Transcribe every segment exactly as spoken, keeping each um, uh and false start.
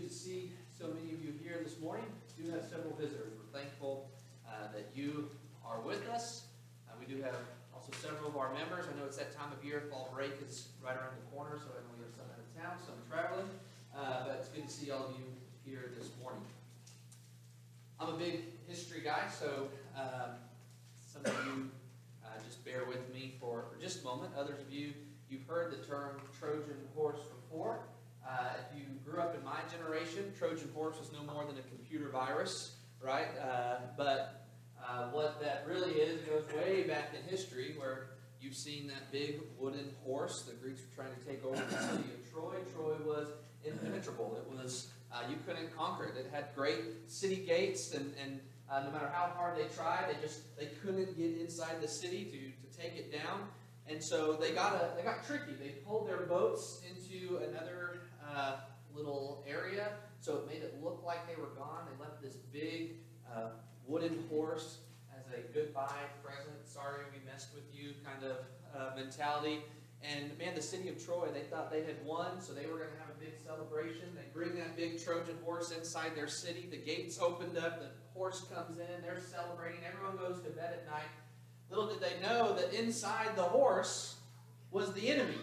to see so many of you here this morning. We do have several visitors. We're thankful uh, that you are with us. Uh, we do have also several of our members. I know it's that time of year. Fall break is right around the corner, so I know we have some out of town, some traveling. Uh, but it's good to see all of you here this morning. I'm a big history guy, so um, some of you uh, just bear with me for, for just a moment. Others of you, you've heard the term Trojan horse before. Uh, if you grew up in my generation, Trojan horse was no more than a computer virus, right? Uh, but uh, what that really is goes way back in history, where you've seen that big wooden horse. The Greeks were trying to take over the city of Troy. Troy was impenetrable. It was uh, you couldn't conquer it. It had great city gates, and and uh, no matter how hard they tried, they just they couldn't get inside the city to to take it down. And so they got a they got tricky. They pulled their boats into another uh, little area, so it made it look like they were gone. They left this big uh, wooden horse as a goodbye present. Sorry we messed with you kind of uh, mentality. And man, the city of Troy, they thought they had won, so they were going to have a big celebration. They bring that big Trojan horse inside their city. The gates opened up. The horse comes in. They're celebrating. Everyone goes to bed at night. Little did they know that inside the horse was the enemy.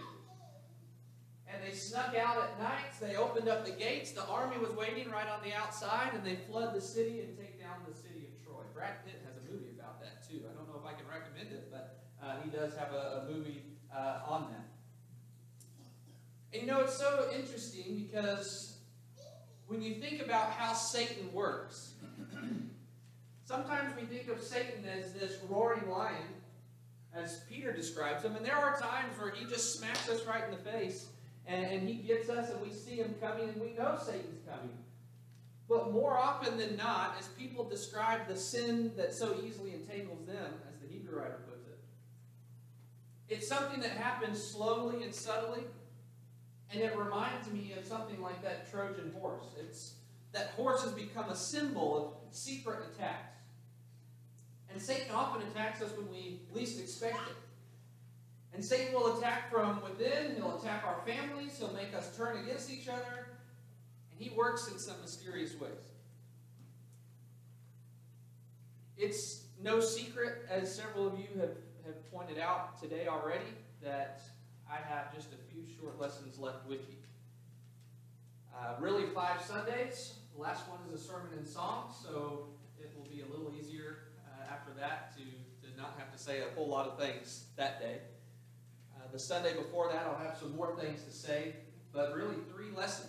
And they snuck out at night. They opened up the gates. The army was waiting right on the outside, and they flood the city and take down the city of Troy. Brad Pitt has a movie about that too. I don't know if I can recommend it, but uh, he does have a, a movie uh, on that. And you know, it's so interesting because when you think about how Satan works, sometimes we think of Satan as this roaring lion, as Peter describes him, and there are times where he just smacks us right in the face, and, and he gets us, and we see him coming, and we know Satan's coming. But more often than not, as people describe the sin that so easily entangles them, as the Hebrew writer puts it, it's something that happens slowly and subtly, and it reminds me of something like that Trojan horse. It's that horse has become a symbol of secret attacks. And Satan often attacks us when we least expect it. And Satan will attack from within. He'll attack our families. He'll make us turn against each other. And he works in some mysterious ways. It's no secret, as several of you have, have pointed out today already, that I have just a few short lessons left with you. Uh, really five Sundays. The last one is a sermon and song, so it will be a little easier uh, after that to, to not have to say a whole lot of things that day. Uh, the Sunday before that, I'll have some more things to say, but really three lessons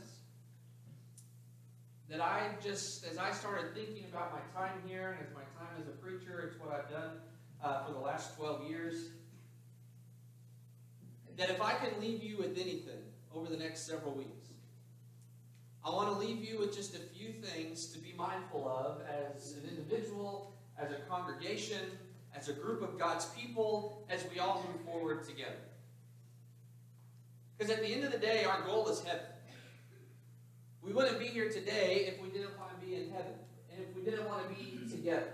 that I just, as I started thinking about my time here and as my time as a preacher, it's what I've done uh, for the last twelve years, that if I can leave you with anything over the next several weeks, I want to leave you with just a few things to be mindful of as an individual, as a congregation, as a group of God's people, as we all move forward together. Because at the end of the day, our goal is heaven. We wouldn't be here today if we didn't want to be in heaven, and if we didn't want to be together.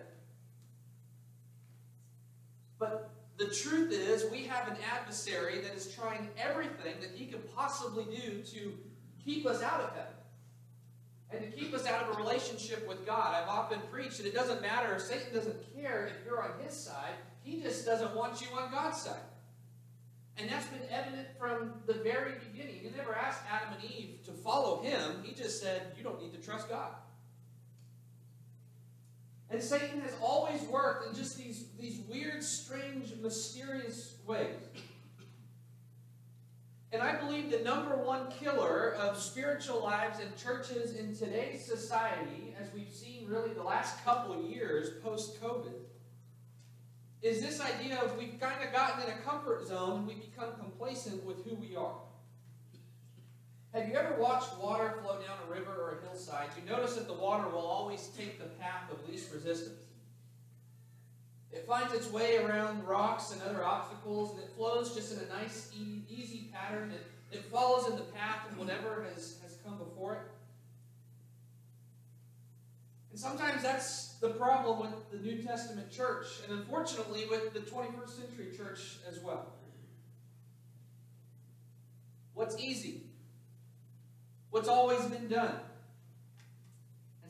But the truth is, we have an adversary that is trying everything that he can possibly do to keep us out of heaven. And to keep us out of a relationship with God. I've often preached that it doesn't matter. Satan doesn't care if you're on his side. He just doesn't want you on God's side. And that's been evident from the very beginning. He never asked Adam and Eve to follow him. He just said, you don't need to trust God. And Satan has always worked in just these, these weird, strange, mysterious ways. And I believe the number one killer of spiritual lives and churches in today's society, as we've seen really the last couple of years post-COVID, is this idea of we've kind of gotten in a comfort zone and we become complacent with who we are. Have you ever watched water flow down a river or a hillside? You notice that the water will always take the path of least resistance. It finds its way around rocks and other obstacles, and it flows just in a nice, e easy pattern. It, it follows in the path of whatever has, has come before it. And sometimes that's the problem with the New Testament church, and unfortunately with the twenty-first century church as well. What's easy? What's always been done?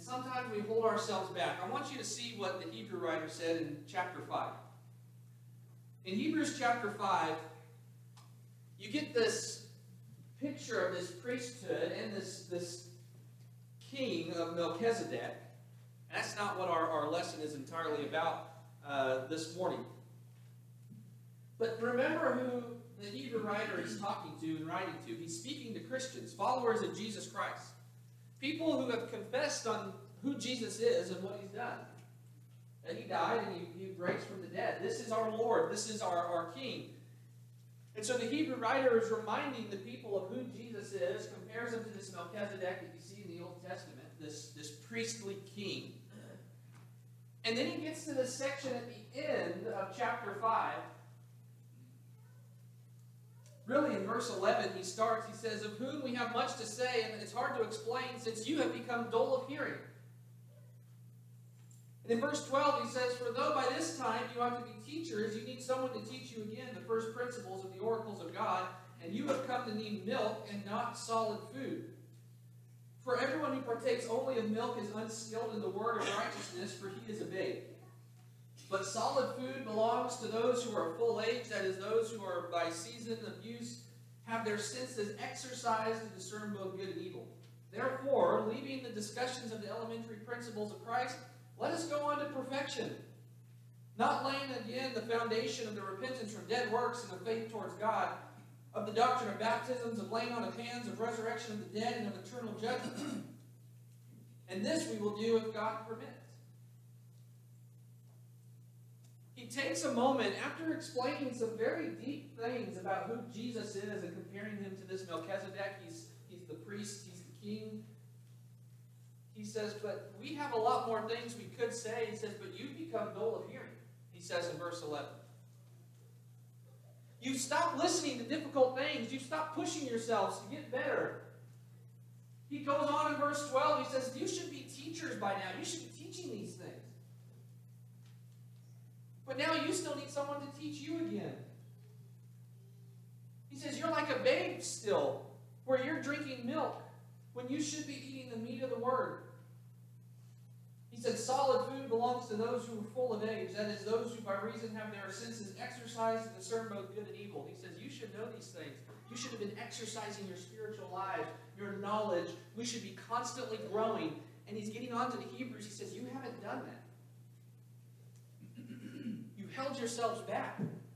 sometimes we hold ourselves back. I want you to see what the Hebrew writer said in chapter five. In Hebrews chapter five, you get this picture of this priesthood and this, this king of Melchizedek. That's not what our, our lesson is entirely about uh, this morning. But remember who the Hebrew writer is talking to and writing to. He's speaking to Christians, followers of Jesus Christ. People who have confessed on who Jesus is and what he's done. That he died and he, he raised from the dead. This is our Lord. This is our, our King. And so the Hebrew writer is reminding the people of who Jesus is, compares him to this Melchizedek that you see in the Old Testament, this, this priestly king. And then he gets to this section at the end of chapter five. Really, in verse eleven, he starts, he says, of whom we have much to say, and it's hard to explain since you have become dull of hearing. And in verse twelve, he says, for though by this time you ought to be teachers, you need someone to teach you again the first principles of the oracles of God, and you have come to need milk and not solid food. For everyone who partakes only of milk is unskilled in the word of righteousness, for he is a babe. But solid food belongs to those who are full age, that is, those who are by season of use, have their senses exercised to discern both good and evil. Therefore, leaving the discussions of the elementary principles of Christ, let us go on to perfection, not laying again the foundation of the repentance from dead works and of faith towards God, of the doctrine of baptisms, of laying on of hands, of resurrection of the dead, and of eternal judgment. And this we will do if God permits. He takes a moment, after explaining some very deep things about who Jesus is and comparing him to this Melchizedek, he's, he's the priest, he's the king. He says, but we have a lot more things we could say. He says, but you've become dull of hearing, he says in verse eleven. You stop listening to difficult things. You stop pushing yourselves to get better. He goes on in verse twelve. He says, you should be teachers by now. You should be teaching these things. But now you still need someone to teach you again. He says, you're like a babe still, where you're drinking milk when you should be eating the meat of the word. He said, solid food belongs to those who are full of age, that is, those who by reason have their senses exercised to discern both good and evil. He says, you should know these things. You should have been exercising your spiritual lives, your knowledge. We should be constantly growing. And he's getting on to the Hebrews. He says, you haven't done that. You've held yourselves back.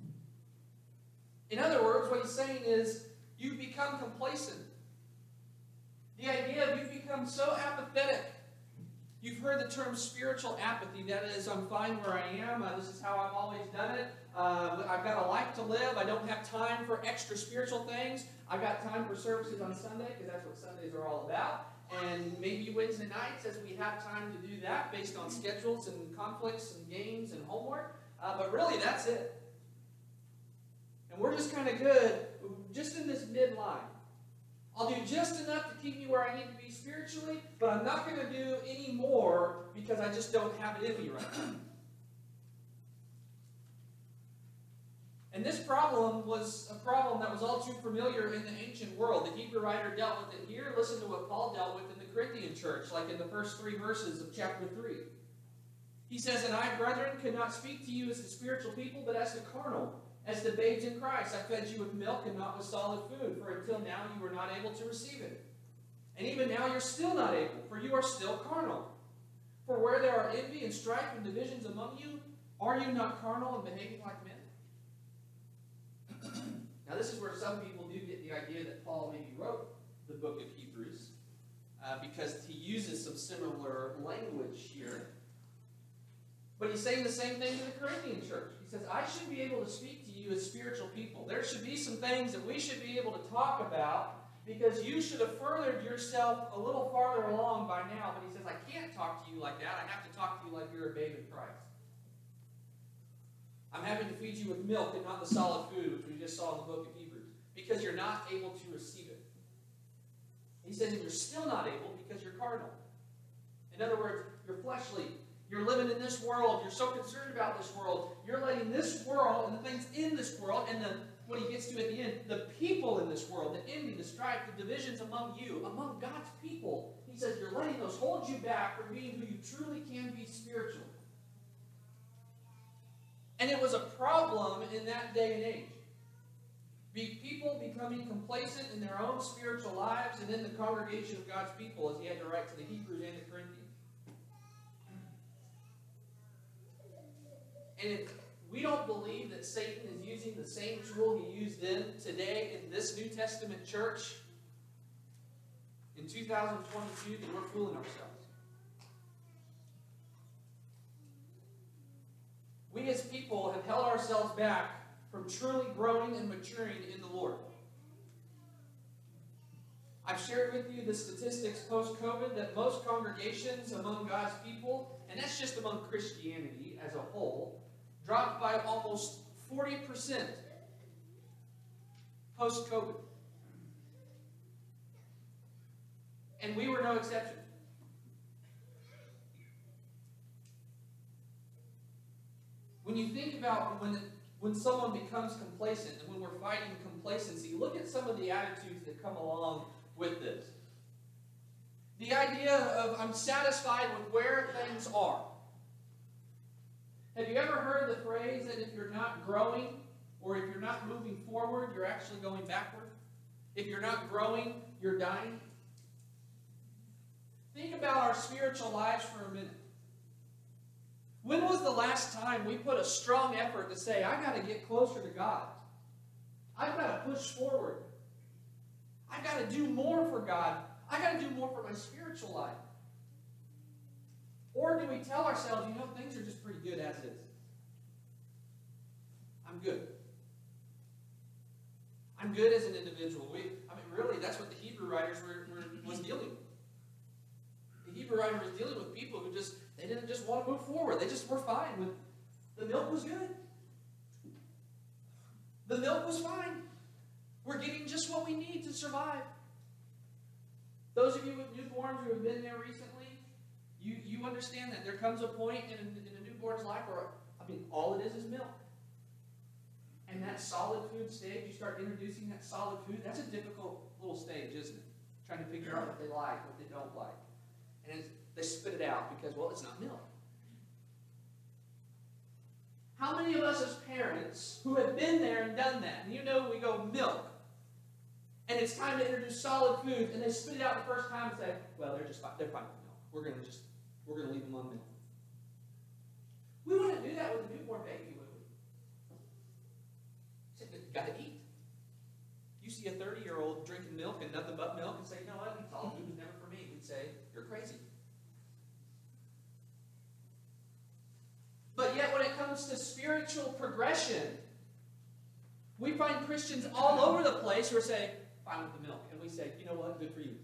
In other words, what he's saying is, you've become complacent. The idea of you've become so apathetic. You've heard the term spiritual apathy. That is, I'm fine where I am. Uh, this is how I've always done it. Uh, I've got a life to live. I don't have time for extra spiritual things. I've got time for services on Sunday because that's what Sundays are all about. And maybe Wednesday nights as we have time to do that based on schedules and conflicts and games and homework. Uh, but really, that's it. And we're just kind of good, just in this midline. I'll do just enough to keep me where I need to be spiritually, but I'm not going to do any more because I just don't have it in me right now. And this problem was a problem that was all too familiar in the ancient world. The Hebrew writer dealt with it here. Listen to what Paul dealt with in the Corinthian church, like in the first three verses of chapter three. He says, and I, brethren, could not speak to you as the spiritual people, but as the carnal, as the babes in Christ. I fed you with milk and not with solid food, for until now you were not able to receive it. And even now you're still not able, for you are still carnal. For where there are envy and strife and divisions among you, are you not carnal and behaving like men? Now this is where some people do get the idea that Paul maybe wrote the book of Hebrews, uh, because he uses some similar language here. But he's saying the same thing to the Corinthian church. He says, I should be able to speak to you as spiritual people. There should be some things that we should be able to talk about because you should have furthered yourself a little farther along by now. But he says, I can't talk to you like that. I have to talk to you like you're a babe in Christ. I'm having to feed you with milk and not the solid food, which we just saw in the book of Hebrews, because you're not able to receive it. He says, and you're still not able because you're carnal. In other words, you're fleshly. You're living in this world. You're so concerned about this world. You're letting this world and the things in this world and the what he gets to at the end. The people in this world, the envy, the strife, the divisions among you, among God's people. He says you're letting those hold you back from being who you truly can be spiritually. And it was a problem in that day and age. Be people becoming complacent in their own spiritual lives and in the congregation of God's people, as he had to write to the Hebrews and the Corinthians. And if we don't believe that Satan is using the same tool he used then, today, in this New Testament church, in two thousand twenty-two, then we're fooling ourselves. We as people have held ourselves back from truly growing and maturing in the Lord. I've shared with you the statistics post-COVID that most congregations among God's people, and that's just among Christianity as a whole, dropped by almost forty percent post-COVID. And we were no exception. When you think about when, when someone becomes complacent and when we're fighting complacency, look at some of the attitudes that come along with this. The idea of I'm satisfied with where things are. Have you ever heard the phrase that if you're not growing or if you're not moving forward, you're actually going backward? If you're not growing, you're dying? Think about our spiritual lives for a minute. When was the last time we put a strong effort to say, I got to get closer to God? I've got to push forward. I've got to do more for God. I've got to do more for my spiritual life. Or do we tell ourselves, you know, things are just pretty good as is. I'm good. I'm good as an individual. We, I mean, really, that's what the Hebrew writers were, were was dealing with. The Hebrew writer was dealing with people who just, they didn't just want to move forward. They just were fine with, the milk was good. The milk was fine. We're getting just what we need to survive. Those of you with newborns who have been there recently, you, you understand that there comes a point in a, in a newborn's life where, I mean, all it is is milk. And that solid food stage, you start introducing that solid food, that's a difficult little stage, isn't it? Trying to figure out what they like, what they don't like. And it's, they spit it out because, well, it's not milk. How many of us as parents who have been there and done that, and you know we go milk, and it's time to introduce solid food, and they spit it out the first time and say, well, they're just fine. They're fine with milk. We're going to just, we're going to leave them on milk. We wouldn't do that with a newborn baby, would we? Say, you got to eat. You see a thirty-year-old drinking milk and nothing but milk and say, you know what, solid food was never for me. We'd say, you're crazy. But yet when it comes to spiritual progression, we find Christians all over the place who are saying, fine with the milk. And we say, you know what, good for you.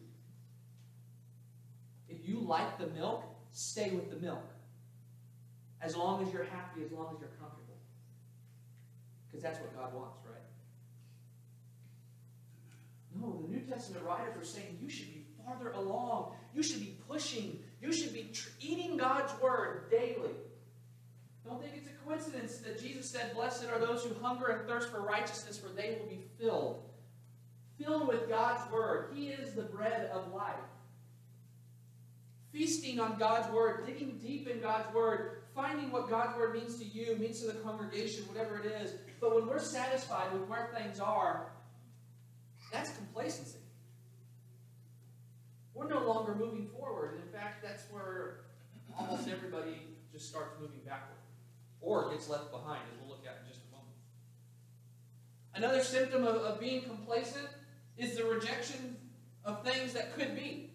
If you like the milk, stay with the milk. As long as you're happy, as long as you're comfortable. Because that's what God wants, right? No, the New Testament writers are saying you should be farther along. You should be pushing. You should be tr- eating God's word daily. Don't think it's a coincidence that Jesus said, blessed are those who hunger and thirst for righteousness, for they will be filled. Filled with God's word. He is the bread of life. Feasting on God's word, digging deep in God's word, finding what God's word means to you, means to the congregation, whatever it is. But when we're satisfied with where things are, that's complacency. We're no longer moving forward. And in fact, that's where almost everybody just starts moving backward. Or gets left behind, as we'll look at in just a moment. Another symptom of, of being complacent is the rejection of things that could be.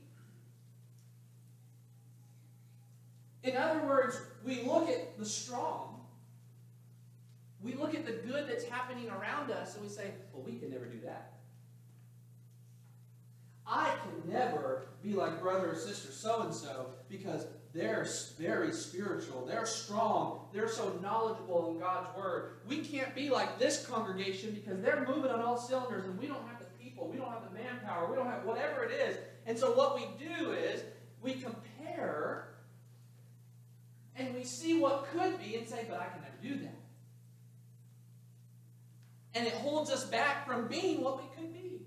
In other words, we look at the strong, we look at the good that's happening around us, and we say, well, we can never do that. I can never be like brother or sister so-and-so because they're very spiritual, they're strong, they're so knowledgeable in God's word. We can't be like this congregation because they're moving on all cylinders and we don't have the people, we don't have the manpower, we don't have whatever it is. And so what we do is we compare and we see what could be and say, but I can never do that. And it holds us back from being what we could be.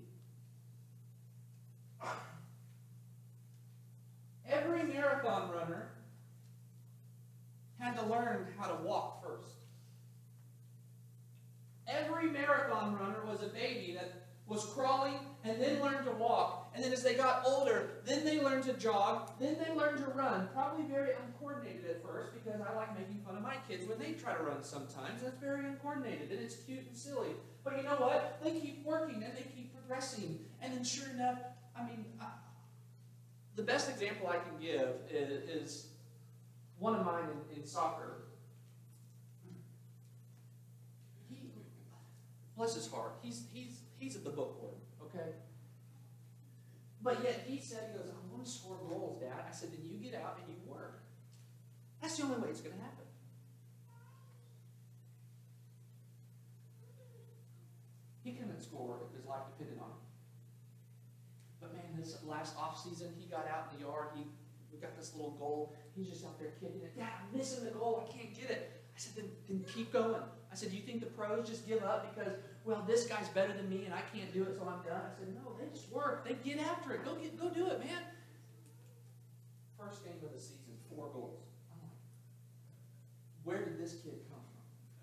Every marathon runner had to learn how to walk first. Every marathon runner was a baby that was crawling and then learned to walk. And then as they got older, then they learned to jog, then they learned to run. Probably very uncoordinated at first, because I like making fun of my kids when they try to run sometimes. That's very uncoordinated, and it's cute and silly. But you know what? They keep working and they keep progressing. And then sure enough, I mean, I, the best example I can give is, is one of mine in, in soccer. He, bless his heart, he's, he's, he's at the bookworm, okay? But yet he said, he goes, I want to score goals, Dad. I said, then you get out and you work. That's the only way it's going to happen. He couldn't score if his life depended on it. But man, this last off season, he got out in the yard. He we got this little goal. He's just out there kicking it. Dad, I'm missing the goal. I can't get it. I said, then, then keep going. I said, do you think the pros just give up because, well, this guy's better than me and I can't do it, so I'm done? I said, no, they just work. They get after it. Go get, go do it, man. First game of the season, four goals. I'm like, where did this kid come from?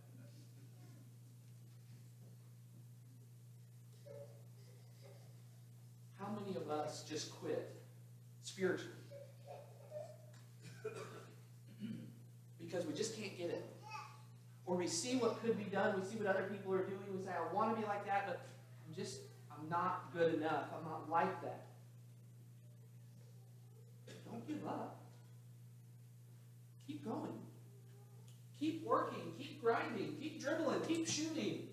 How many of us just quit spiritually? Because we just can't get it. Or we see what could be done, we see what other people are doing, we say, I want to be like that, but I'm just, I'm not good enough. I'm not like that. Don't give up. Keep going. Keep working. Keep grinding. Keep dribbling. Keep shooting.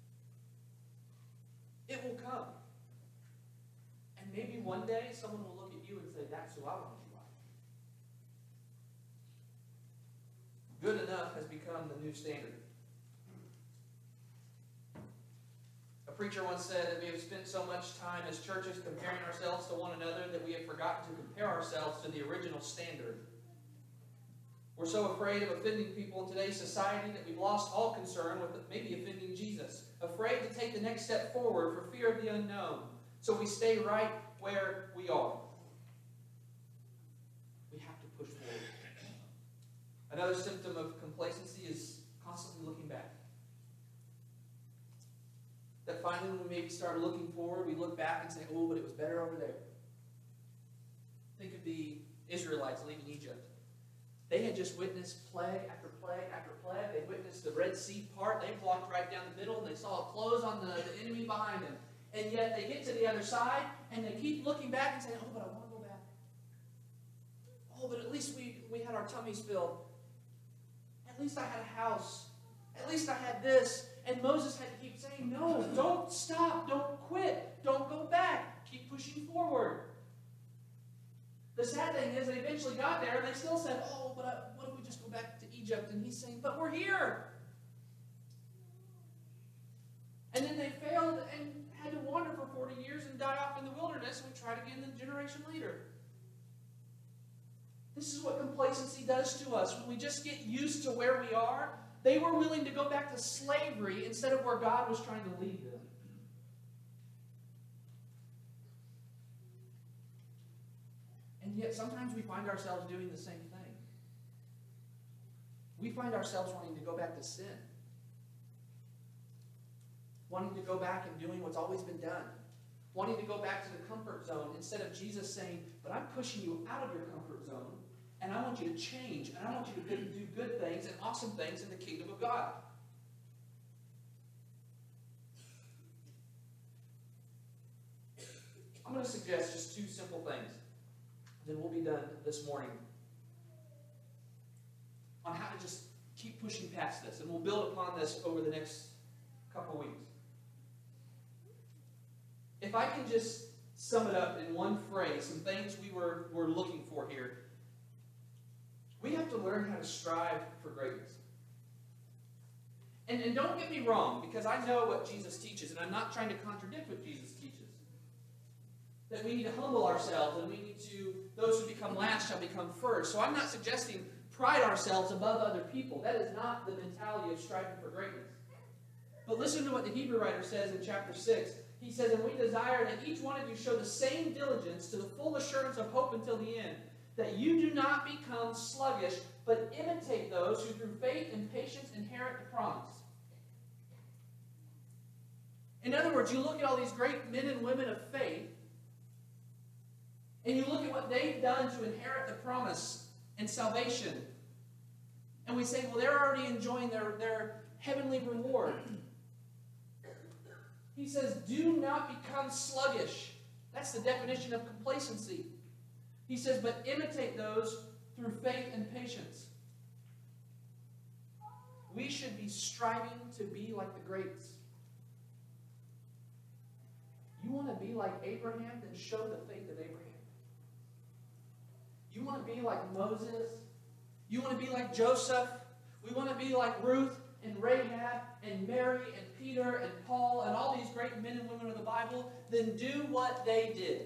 It will come. And maybe one day someone will look at you and say, that's who I want to be like. Good enough has become the new standard. A preacher once said that we have spent so much time as churches comparing ourselves to one another that we have forgotten to compare ourselves to the original standard. We're so afraid of offending people in today's society that we've lost all concern with maybe offending Jesus. Afraid to take the next step forward for fear of the unknown. So we stay right where we are. We have to push forward. Another symptom of complacency is constantly looking back. That finally when we maybe start looking forward, we look back and say, oh, but it was better over there. Think of the Israelites leaving Egypt. They had just witnessed plague after plague after plague. They witnessed the Red Sea part. They walked right down the middle and they saw it close on the, the enemy behind them. And yet they get to the other side and they keep looking back and saying, oh, but I want to go back. Oh, but at least we, we had our tummies filled. At least I had a house. At least I had this. And Moses had to keep saying, no, don't stop. Don't quit. Don't go back. Keep pushing forward. The sad thing is they eventually got there and they still said, oh, but I, what if we just go back to Egypt? And he's saying, but we're here. And then they failed and had to wander for forty years and die off in the wilderness, and we tried again the generation later. This is what complacency does to us. When we just get used to where we are, they were willing to go back to slavery instead of where God was trying to lead them. And yet sometimes we find ourselves doing the same thing. We find ourselves wanting to go back to sin. Wanting to go back and doing what's always been done. Wanting to go back to the comfort zone instead of Jesus saying, but I'm pushing you out of your comfort zone and I want you to change and I want you to do good things and awesome things in the kingdom of God. I'm going to suggest just two simple things. Then we'll be done this morning on how to just keep pushing past this. And we'll build upon this over the next couple weeks. If I can just sum it up in one phrase, some things we were, were looking for here. We have to learn how to strive for greatness. And, and don't get me wrong, because I know what Jesus teaches, and I'm not trying to contradict what Jesus teaches. That we need to humble ourselves, and we need to, those who become last shall become first. So I'm not suggesting pride ourselves above other people. That is not the mentality of striving for greatness. But listen to what the Hebrew writer says in chapter six. He says, and we desire that each one of you show the same diligence to the full assurance of hope until the end, that you do not become sluggish, but imitate those who through faith and patience inherit the promise. In other words, you look at all these great men and women of faith, and you look at what they've done to inherit the promise and salvation, and we say, well, they're already enjoying their, their heavenly reward. He says, do not become sluggish. That's the definition of complacency. He says, but imitate those through faith and patience. We should be striving to be like the greats. You want to be like Abraham? Then show the faith of Abraham. You want to be like Moses? You want to be like Joseph? We want to be like Ruth and Rahab and Mary and Peter and Paul and all these great men and women of the Bible? Then do what they did.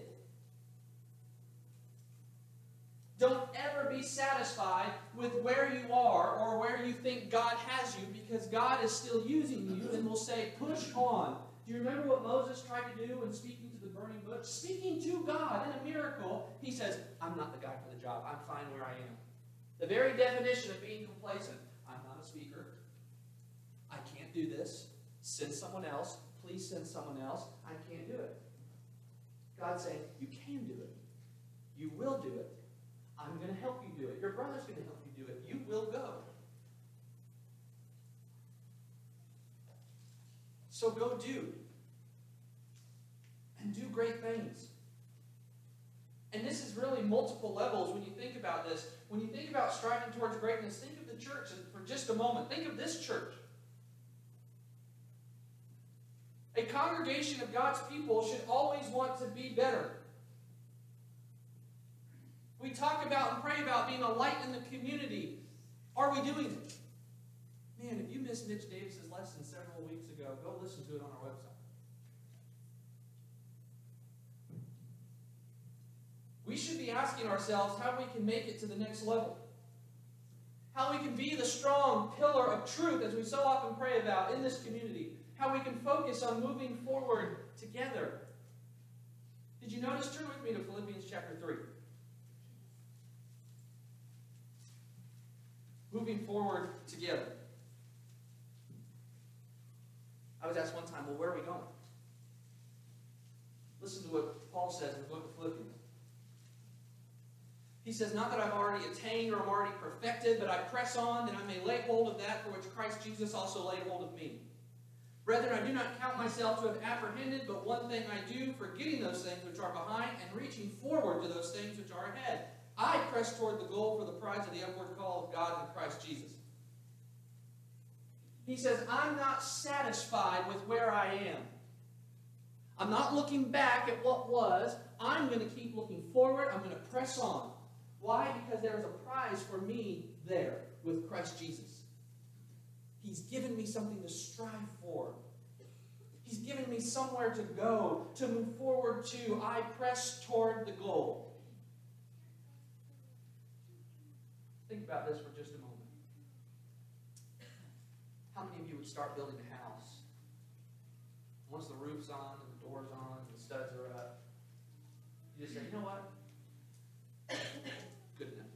Don't ever be satisfied with where you are or where you think God has you, because God is still using you and will say, push on. Do you remember what Moses tried to do when speaking to the burning bush? Speaking to God in a miracle, he says, I'm not the guy for the job. I'm fine where I am. The very definition of being complacent. I'm not a speaker. I can't do this. Send someone else. Please send someone else. I can't do it. God's saying, you can do it. You will do it. I'm going to help you do it. Your brother's going to help you do it. You will go. So go do. And do great things. And this is really multiple levels when you think about this. When you think about striving towards greatness, think of the church for just a moment. Think of this church. A congregation of God's people should always want to be better. We talk about and pray about being a light in the community. Are we doing it? Man, if you missed Mitch Davis's lesson several weeks ago, go listen to it on our website. We should be asking ourselves how we can make it to the next level. How we can be the strong pillar of truth, as we so often pray about in this community. How we can focus on moving forward together. Did you notice? Turn with me to Philippians chapter three. Moving forward together. I was asked one time, well, where are we going? Listen to what Paul says in the book of Philippians. He says, not that I've already attained or I'm already perfected, but I press on that I may lay hold of that for which Christ Jesus also laid hold of me. Brethren, I do not count myself to have apprehended, but one thing I do, forgetting those things which are behind and reaching forward to those things which are ahead. I press toward the goal for the prize of the upward call of God in Christ Jesus. He says, I'm not satisfied with where I am. I'm not looking back at what was. I'm going to keep looking forward. I'm going to press on. Why? Because there's a prize for me there with Christ Jesus. He's given me something to strive for. He's given me somewhere to go, to move forward to. I press toward the goal. Think about this for just a moment. How many of you would start building a house? Once the roof's on, and the door's on, and the studs are up, you just say, you know what? Good enough.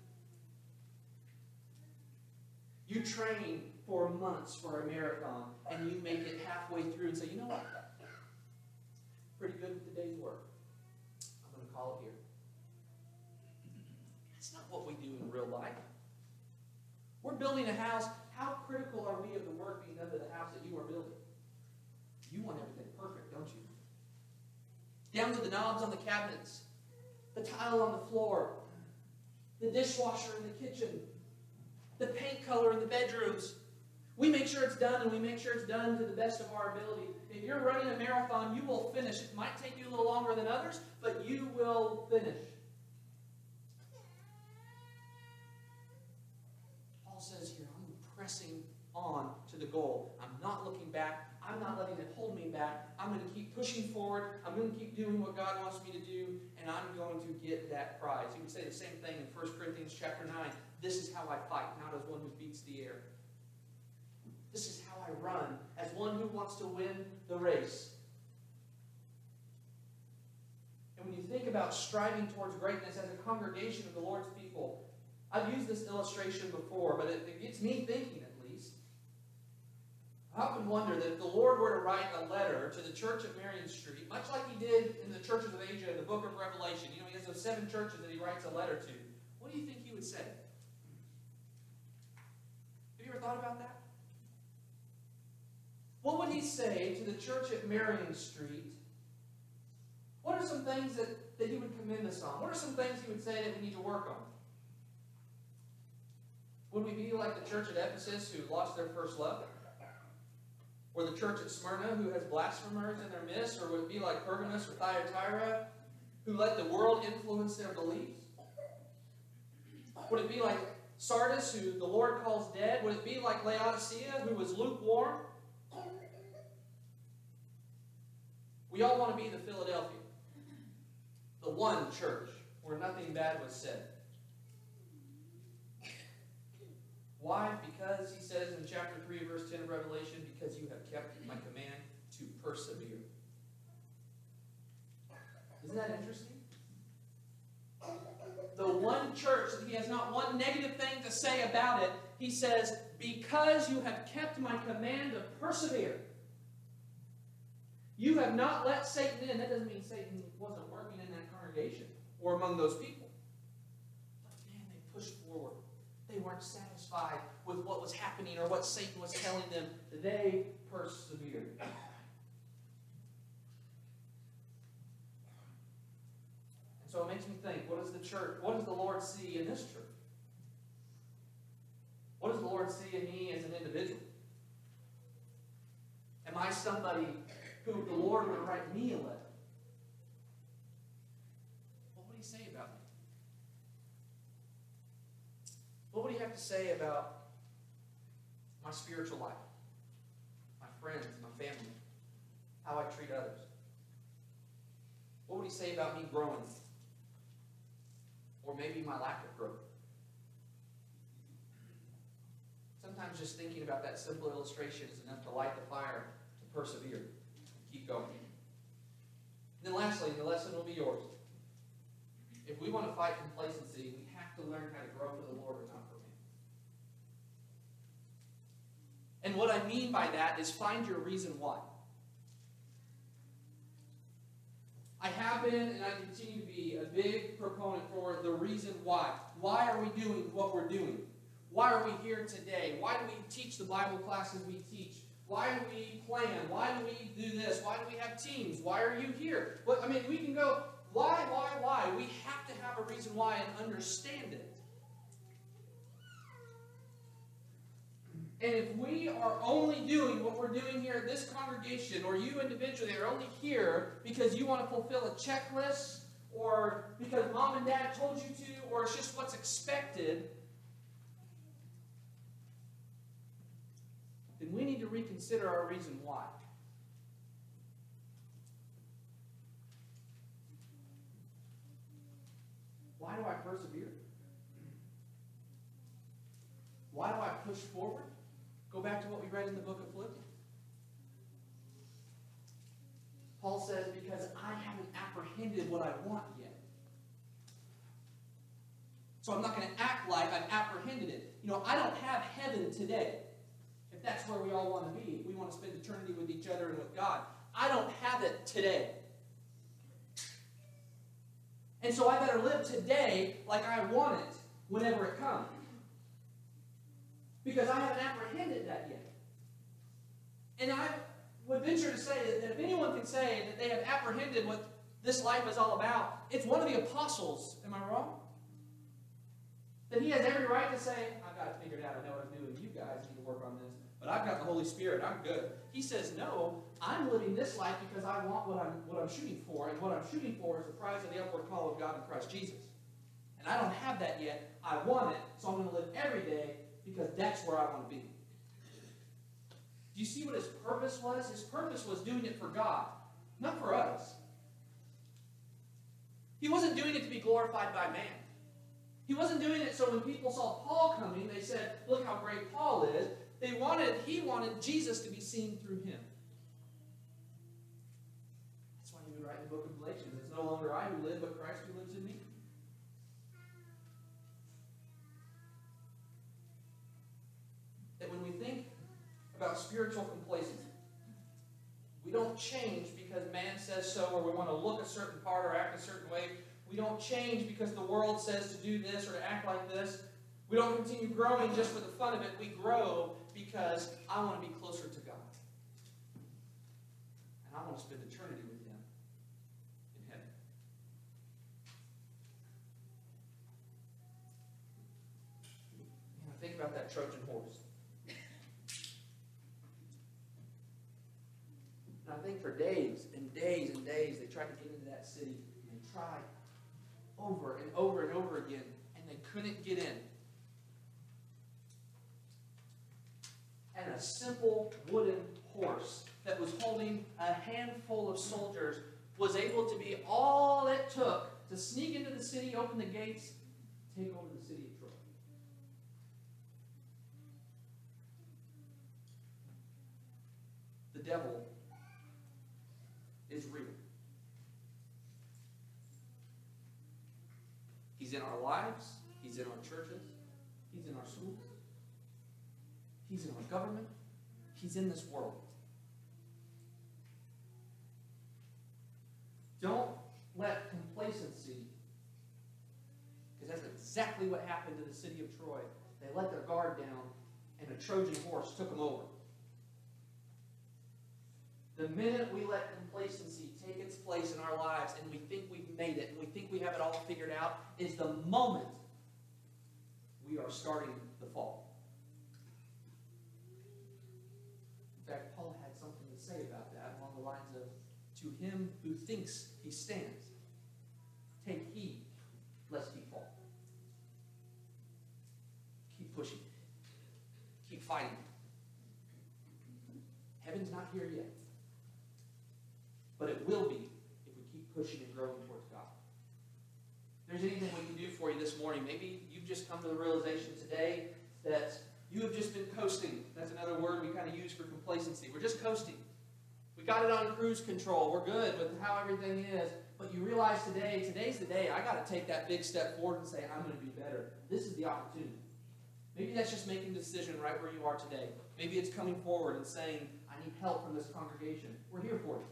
You train for months for a marathon, and you make it halfway through and say, you know what? Pretty good with the day's work. I'm going to call it here. That's not what we do in real life. We're building a house. How critical are we of the work being done to the house that you are building? You want everything perfect, don't you? Down to the knobs on the cabinets, the tile on the floor, the dishwasher in the kitchen, the paint color in the bedrooms. We make sure it's done, and we make sure it's done to the best of our ability. If you're running a marathon, you will finish. It might take you a little longer than others, but you will finish. Paul says here, I'm pressing on to the goal. I'm not looking back. I'm not letting it hold me back. I'm going to keep pushing forward. I'm going to keep doing what God wants me to do, and I'm going to get that prize. You can say the same thing in First Corinthians chapter nine. This is how I fight, not as one who beats the air. This is how I run, as one who wants to win the race. And when you think about striving towards greatness as a congregation of the Lord's people, I've used this illustration before, but it, it gets me thinking at least. I often wonder that if the Lord were to write a letter to the church at Marion Street, much like he did in the churches of Asia in the book of Revelation, you know, he has those seven churches that he writes a letter to, what do you think he would say? Have you ever thought about that? What would he say to the church at Marion Street? What are some things that, that he would commend us on? What are some things he would say that we need to work on? Would we be like the church at Ephesus who lost their first love? Or the church at Smyrna who has blasphemers in their midst? Or would it be like Pergamos or Thyatira who let the world influence their beliefs? Would it be like Sardis who the Lord calls dead? Would it be like Laodicea who was lukewarm? We all want to be the Philadelphia, the one church where nothing bad was said. Why? Because he says in chapter three, verse ten of Revelation, because you have kept my command to persevere. Isn't that interesting? The one church that he has not one negative thing to say about it, he says, because you have kept my command to persevere. You have not let Satan in. That doesn't mean Satan wasn't working in that congregation or among those people. But man, they pushed forward. They weren't satisfied with what was happening or what Satan was telling them. They persevered. And so it makes me think, what does the church, what does the Lord see in this church? What does the Lord see in me as an individual? Am I somebody who the Lord would write me a letter? What would he say about me? What would he have to say about my spiritual life, my friends, my family, how I treat others? What would he say about me growing? Or maybe my lack of growth? Sometimes just thinking about that simple illustration is enough to light the fire to persevere. Keep going. And then lastly, the lesson will be yours. If we want to fight complacency, we have to learn how to grow for the Lord and not for man. And what I mean by that is find your reason why. I have been and I continue to be a big proponent for the reason why. Why are we doing what we're doing? Why are we here today? Why do we teach the Bible classes we teach? Why do we plan? Why do we do this? Why do we have teams? Why are you here? Well, I mean, we can go, why, why, why? We have to have a reason why and understand it. And if we are only doing what we're doing here at this congregation, or you individually are only here because you want to fulfill a checklist, or because mom and dad told you to, or it's just what's expected, then we need to reconsider our reason why. Why do I persevere? Why do I push forward? Go back to what we read in the book of Philippians. Paul says, because I haven't apprehended what I want yet. So I'm not going to act like I've apprehended it. You know, I don't have heaven today. If that's where we all want to be, we want to spend eternity with each other and with God. I don't have it today. And so I better live today like I want it whenever it comes. Because I haven't apprehended that yet. And I would venture to say that if anyone can say that they have apprehended what this life is all about, it's one of the apostles. Am I wrong? That he has every right to say, I've got it figured out. I know what I'm doing. You guys need to work on this. But I've got the Holy Spirit. I'm good. He says, no, I'm living this life because I want what I'm, what I'm shooting for. And what I'm shooting for is the prize of the upward call of God in Christ Jesus. And I don't have that yet. I want it. So I'm going to live every day because that's where I want to be. Do you see what his purpose was? His purpose was doing it for God, not for us. He wasn't doing it to be glorified by man. He wasn't doing it so when people saw Paul coming, they said, look how great Paul is. They wanted, he wanted Jesus to be seen through him. That's why he would write in the book of Galatians, it's no longer I who live, but Christ who lives in me. That when we think about spiritual complacency, we don't change because man says so, or we want to look a certain part or act a certain way. We don't change because the world says to do this or to act like this. We don't continue growing just for the fun of it. We grow because I want to be closer to God. And I want to spend eternity with him in heaven. Now think about that Trojan horse. And I think for days and days and days they tried to get into that city. And they tried over and over and over again. And they couldn't get in. And a simple wooden horse that was holding a handful of soldiers was able to be all it took to sneak into the city, open the gates, take over the city of Troy. The devil is real. He's in our lives. He's in our churches. He's in our schools. He's in our government. He's in this world. Don't let complacency, because that's exactly what happened to the city of Troy. They let their guard down, and a Trojan horse took them over. The minute we let complacency take its place in our lives, and we think we've made it, and we think we have it all figured out, is the moment we are starting the fall. In fact, Paul had something to say about that along the lines of, to him who thinks he stands, take heed lest he fall. Keep pushing. Keep fighting. Heaven's not here yet. But it will be if we keep pushing and growing towards God. If there's anything we can do for you this morning, maybe you've just come to the realization today that you have just been coasting. That's another word we kind of use for complacency. We're just coasting. We got it on cruise control. We're good with how everything is. But you realize today, today's the day I got to take that big step forward and say, I'm going to do better. This is the opportunity. Maybe that's just making a decision right where you are today. Maybe it's coming forward and saying, I need help from this congregation. We're here for you.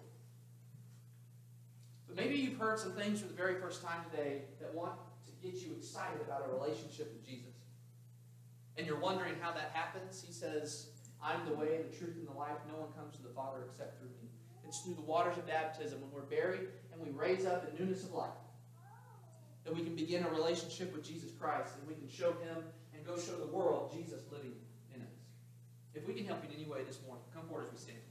But maybe you've heard some things for the very first time today that want to get you excited about a relationship with Jesus. And you're wondering how that happens. He says, I'm the way, the truth, and the life. No one comes to the Father except through me. It's through the waters of baptism when we're buried and we raise up in newness of life that we can begin a relationship with Jesus Christ and we can show him and go show the world Jesus living in us. If we can help you in any way this morning, come forward as we stand.